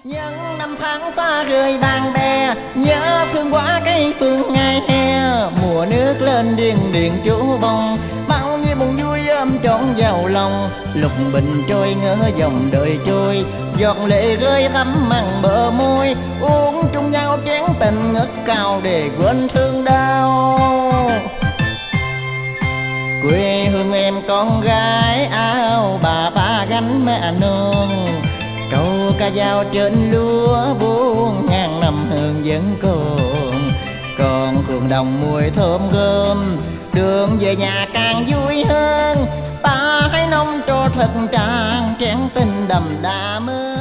Những năm tháng xa rời bạn bè, nhớ thương quá cái phương ngày hè. Mùa nước lên điên điền chú bông, bao nhiêu buồn vui ôm trọn vào lòng. Lục bình trôi ngỡ dòng đời trôi, giọt lệ rơi thắm mặn bờ môi. Uống chung nhau chén tình ngất cao để quên thương đau. Quê hương em con gái áo bà ba gánh mẹ nương. Câu ca dao trên lúa buông ngàn năm hương vẫn còn phường đồng mùi thơm gơm. Đường về nhà càng vui hơn, ta hãy nông cho thật tràn chén tình đậm đà mơ.